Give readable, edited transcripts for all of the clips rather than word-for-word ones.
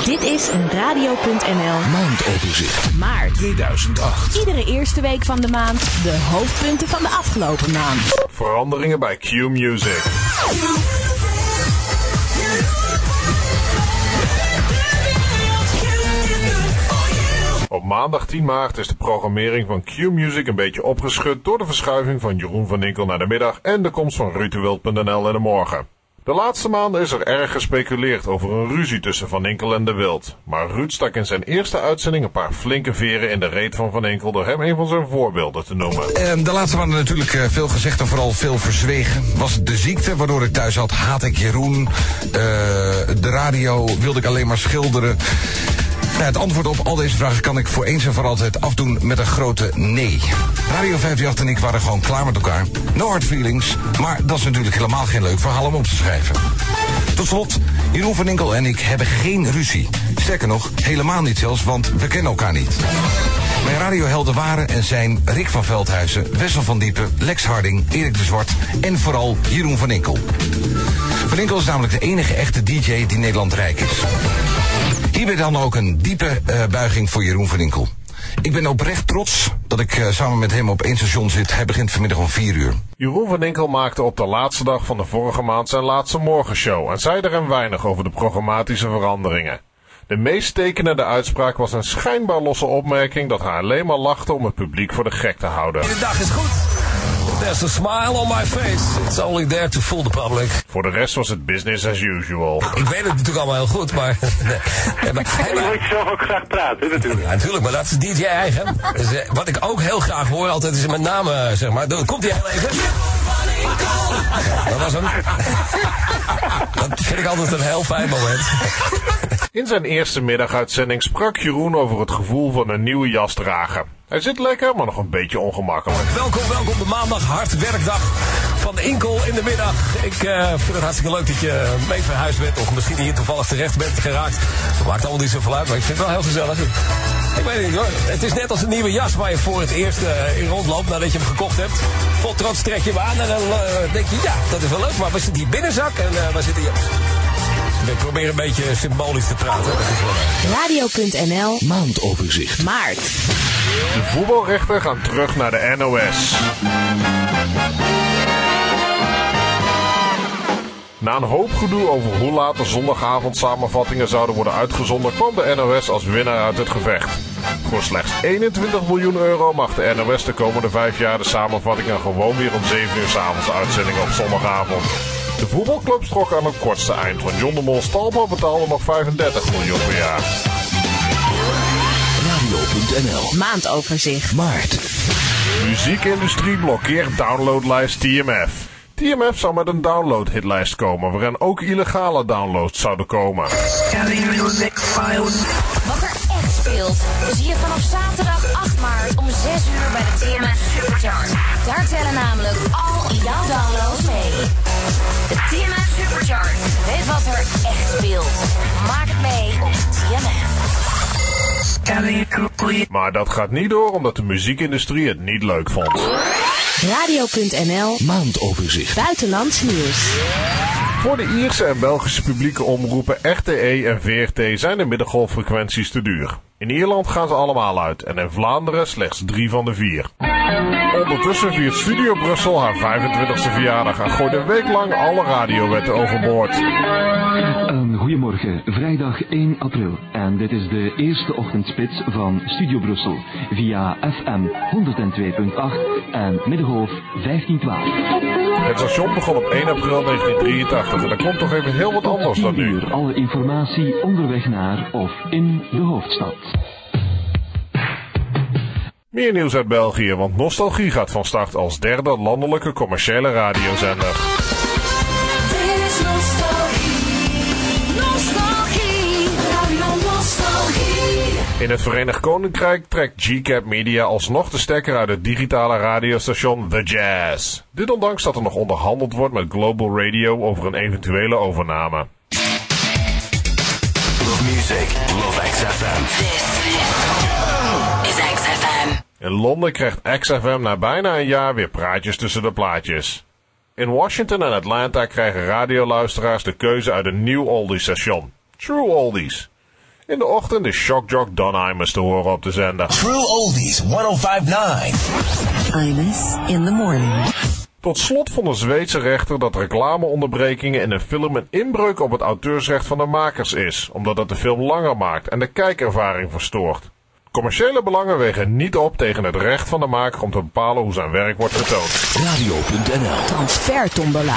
Dit is een Radio.nl maandoverzicht maart 2008. Iedere eerste week van de maand de hoofdpunten van de afgelopen maand. Veranderingen bij Q Music. Op maandag 10 maart is de programmering van Q Music een beetje opgeschud door de verschuiving van Jeroen van Inkel naar de middag en de komst van Ruud-de-Wild.nl in de morgen. De laatste maanden is er erg gespeculeerd over een ruzie tussen Van Inkel en de Wild. Maar Ruud stak in zijn eerste uitzending een paar flinke veren in de reet van Van Inkel door hem een van zijn voorbeelden te noemen. De laatste maanden natuurlijk veel gezegd en vooral veel verzwegen. Was het de ziekte waardoor ik thuis had? Haat ik Jeroen? De radio wilde ik alleen maar schilderen? Het antwoord op al deze vragen kan ik voor eens en voor altijd afdoen met een grote nee. Radio 538 en ik waren gewoon klaar met elkaar. No hard feelings, maar dat is natuurlijk helemaal geen leuk verhaal om op te schrijven. Tot slot, Jeroen van Inkel en ik hebben geen ruzie. Sterker nog, helemaal niet zelfs, want we kennen elkaar niet. Mijn radiohelden waren en zijn Rick van Veldhuizen, Wessel van Diepen, Lex Harding, Erik de Zwart en vooral Jeroen van Inkel. Van Inkel is namelijk de enige echte DJ die Nederland rijk is. Hierbij dan ook een diepe buiging voor Jeroen van Inkel. Ik ben oprecht trots dat ik samen met hem op één station zit. Hij begint vanmiddag om 4 uur. Jeroen van Inkel maakte op de laatste dag van de vorige maand zijn laatste morgenshow en zei er hem weinig over de programmatische veranderingen. De meest tekenende uitspraak was een schijnbaar losse opmerking dat hij alleen maar lachte om het publiek voor de gek te houden. De dag is goed. There's a smile on my face. It's only there to fool the public. Voor de rest was het business as usual. Ik weet het natuurlijk allemaal heel goed, maar... Je moet zelf ook graag praten, natuurlijk. Ja, natuurlijk, maar dat is DJ eigen. Dus, wat ik ook heel graag hoor altijd is met name, zeg maar... Komt hij heel even? Dat was hem. Dat vind ik altijd een heel fijn moment. In zijn eerste middaguitzending sprak Jeroen over het gevoel van een nieuwe jas dragen. Hij zit lekker, maar nog een beetje ongemakkelijk. Welkom de maandag, hard werkdag van Inkel in de middag. Ik vind het hartstikke leuk dat je mee verhuisd bent of misschien hier toevallig terecht bent geraakt. Dat maakt allemaal niet zoveel uit, maar ik vind het wel heel gezellig. Ik weet niet hoor, het is net als een nieuwe jas waar je voor het eerst in rondloopt nadat je hem gekocht hebt. Vol trots trek je hem aan en dan denk je, ja, dat is wel leuk, maar waar zit die binnenzak en waar zit die... Ik probeer een beetje symbolisch te praten. Dat is wel... Radio.nl maandoverzicht maart. De voetbalrechten gaan terug naar de NOS. Na een hoop gedoe over hoe laat de zondagavond samenvattingen zouden worden uitgezonden, kwam de NOS als winnaar uit het gevecht. Voor slechts 21 miljoen euro mag de NOS de komende 5 jaar de samenvattingen gewoon weer om 7 uur 's avonds uitzendingen op zondagavond. De voetbalclubs trokken aan het kortste eind, want John de Mol Stalbo betaalde nog 35 miljoen per jaar. Radio.nl Maandoverzicht maart. Muziekindustrie blokkeert downloadlijst TMF. TMF zou met een downloadhitlijst komen, waarin ook illegale downloads zouden komen. Wat er echt speelt, zie je vanaf zaterdag 8 maart om 6 uur bij de TMF Superchart. Daar tellen namelijk al jouw downloads mee. De TMF Superchart. Weet wat er echt speelt. Maak het mee op TMF. Maar dat gaat niet door omdat de muziekindustrie het niet leuk vond. Radio.nl maandoverzicht buitenlands nieuws. Voor de Ierse en Belgische publieke omroepen RTE en VRT zijn de middengolffrequenties te duur. In Ierland gaan ze allemaal uit en in Vlaanderen slechts 3 van de 4. Ondertussen viert Studio Brussel haar 25e verjaardag en gooit een week lang alle radiowetten overboord. Goedemorgen, vrijdag 1 april en dit is de eerste ochtendspits van Studio Brussel via FM 102.8 en middengolf 1512. Het station begon op 1 april 1983 en dat komt toch even heel wat anders dan nu. Alle informatie onderweg naar of in de hoofdstad. Meer nieuws uit België, want Nostalgie gaat van start als derde landelijke commerciële radiozender. In het Verenigd Koninkrijk trekt G-Cap Media alsnog de stekker uit het digitale radiostation The Jazz. Dit ondanks dat er nog onderhandeld wordt met Global Radio over een eventuele overname. Love music, love XFM. This is XFM. In Londen krijgt XFM na bijna een jaar weer praatjes tussen de plaatjes. In Washington en Atlanta krijgen radioluisteraars de keuze uit een nieuw oldies station, True Oldies. In de ochtend is Shockjock Don Imus te horen op de zender. True Oldies 1059. Imus in the morning. Tot slot vond een Zweedse rechter dat reclameonderbrekingen in een film een inbreuk op het auteursrecht van de makers is, omdat het de film langer maakt en de kijkervaring verstoort. Commerciële belangen wegen niet op tegen het recht van de maker om te bepalen hoe zijn werk wordt getoond. Radio.nl Transfertombola.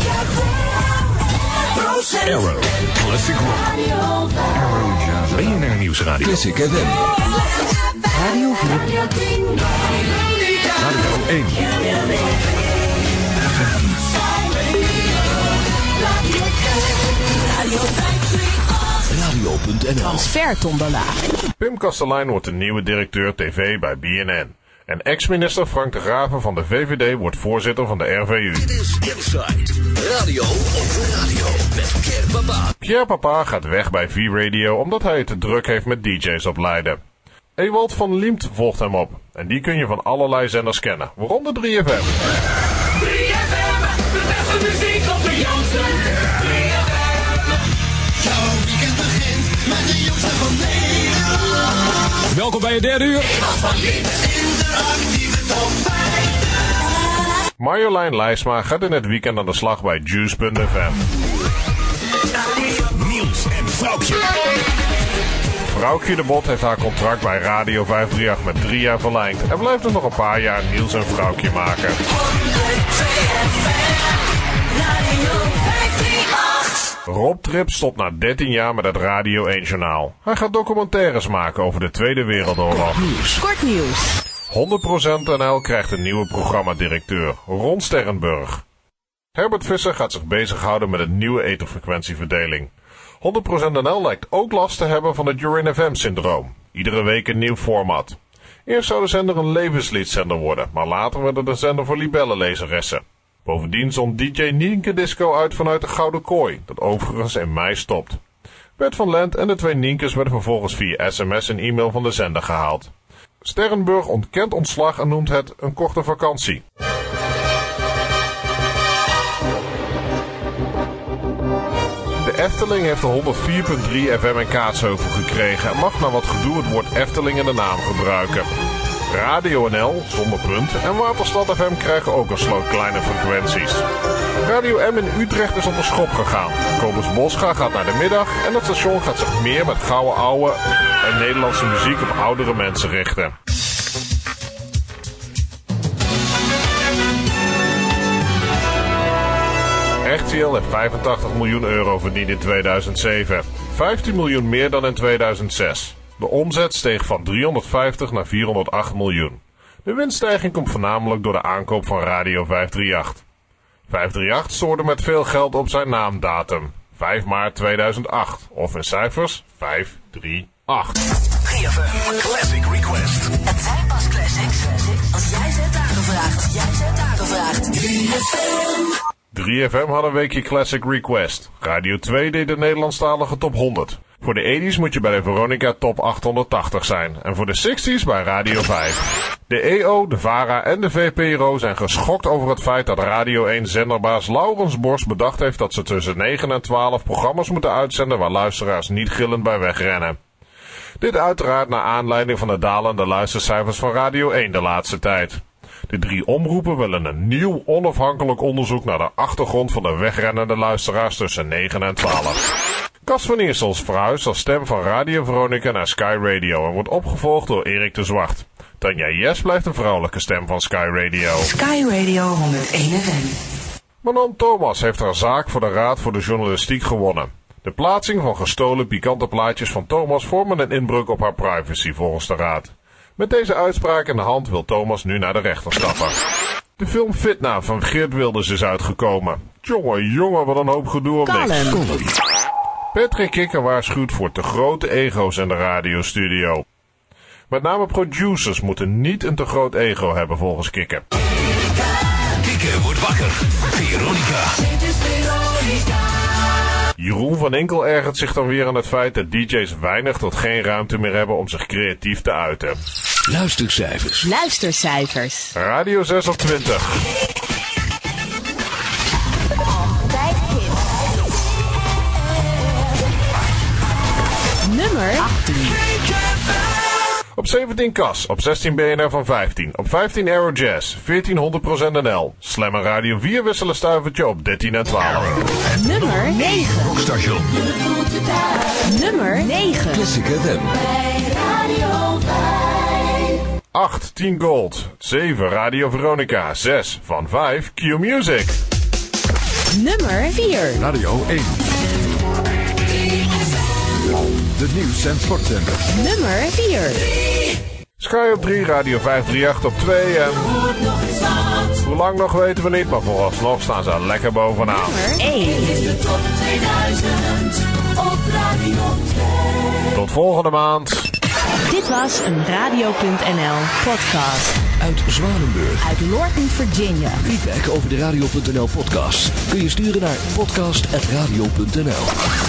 Arrow Classic Rock. BNR Nieuwsradio. Classic FM. Radio 4. Radio 1. Radio.nl Transfertombola. Pim Kastelein wordt de nieuwe directeur TV bij BNN. En ex-minister Frank de Graven van de VVD wordt voorzitter van de RVU. Dit is Inside Radio over Radio met Pierre Papa. Pierre Papa gaat weg bij V-Radio omdat hij het te druk heeft met DJ's opleiden. Ewald van Liemt volgt hem op. En die kun je van allerlei zenders kennen, waaronder 3FM. 3FM, de beste muziek op de jongste. 3FM. Jouw weekend begint met de jongste van Nederland. Welkom bij je derde uur. Van Liemt, interactieve top 5. Marjolein Lijsma gaat in het weekend aan de slag bij Juice.fm. Niels en Vrouwtje. Vrouwtje de Bot heeft haar contract bij Radio 538 met 3 jaar verlengd. En blijft er nog een paar jaar Niels en Vrouwtje maken. Rob Trip stopt na 13 jaar met het Radio 1 Journaal. Hij gaat documentaires maken over de Tweede Wereldoorlog. Kort nieuws. 100% NL krijgt een nieuwe programmadirecteur, Ron Sterrenburg. Herbert Visser gaat zich bezighouden met een nieuwe etherfrequentieverdeling. 100% NL lijkt ook last te hebben van het Jorin FM-syndroom. Iedere week een nieuw format. Eerst zou de zender een levensliedzender worden, maar later werd het een zender voor libellenlezeressen. Bovendien zond DJ Nienke Disco uit vanuit de Gouden Kooi, dat overigens in mei stopt. Bert van Lent en de 2 Nienkes werden vervolgens via sms en e-mail van de zender gehaald. Sterrenburg ontkent ontslag en noemt het een korte vakantie. De Efteling heeft de 104.3 FM in Kaatsheuvel gekregen en mag na wat gedoe het woord Efteling in de naam gebruiken. Radio NL, zonder punt, en Waterstad FM krijgen ook een sloot kleine frequenties. Radio M in Utrecht is op de schop gegaan. Kobus Boscha gaat naar de middag en het station gaat zich meer met gouden ouwe en Nederlandse muziek op oudere mensen richten. RTL heeft 85 miljoen euro verdiend in 2007. 15 miljoen meer dan in 2006. De omzet steeg van 350 naar 408 miljoen. De winststijging komt voornamelijk door de aankoop van Radio 538. 538 stoorde met veel geld op zijn naamdatum. 5 maart 2008. Of in cijfers 538. 3FM Classic Request. Het zijn pas classics als jij ze hebt aangevraagd. 3FM had een weekje Classic Request. Radio 2 deed de Nederlandstalige top 100. Voor de 80's moet je bij de Veronica top 880 zijn. En voor de 60's bij Radio 5. De EO, de VARA en de VPRO zijn geschokt over het feit dat Radio 1 zenderbaas Laurens Borst bedacht heeft dat ze tussen 9 en 12 programma's moeten uitzenden waar luisteraars niet gillend bij wegrennen. Dit uiteraard naar aanleiding van de dalende luistercijfers van Radio 1 de laatste tijd. De 3 omroepen willen een nieuw onafhankelijk onderzoek naar de achtergrond van de wegrennende luisteraars tussen 9 en 12. Cas van Eersels verhuist als stem van Radio Veronica naar Sky Radio en wordt opgevolgd door Erik de Zwart. Tanja Jes blijft de vrouwelijke stem van Sky Radio. Sky Radio 101 FM. Manon Thomas heeft haar zaak voor de Raad voor de Journalistiek gewonnen. De plaatsing van gestolen pikante plaatjes van Thomas vormen een inbreuk op haar privacy volgens de Raad. Met deze uitspraak in de hand wil Thomas nu naar de rechter stappen. De film Fitna van Geert Wilders is uitgekomen. Jongen, wat een hoop gedoe op niks. Patrick Kikker waarschuwt voor te grote ego's in de radiostudio. Met name producers moeten niet een te groot ego hebben volgens Kikker. Kikker wordt wakker. Veronica. Jeroen van Inkel ergert zich dan weer aan het feit dat DJ's weinig tot geen ruimte meer hebben om zich creatief te uiten. Luistercijfers. Radio 6 op 20. Nummer Nummer 18. Op 17 Cas, op 16 BNR van 15, op 15 Aero Jazz, 1400% NL. Slammer Radio 4 wisselen stuivertje op 13 en 12. Nummer 9. Station. Nummer 9. Classic FM. 8, 10 Gold, 7 Radio Veronica, 6 van 5 Q Music. Nummer 4. Radio 1. De nieuws- en sportzender. Nummer 4. Sky op 3, Radio 538 op 2 en... Hoe lang nog weten we niet, maar vooralsnog staan ze lekker bovenaan. Nummer 1. Dit is de top 2000 op Radio 2. Tot volgende maand. Dit was een Radio.nl podcast. Uit Zwanenburg. Uit Lorton, Virginia. Feedback over de Radio.nl podcast kun je sturen naar podcast@radio.nl.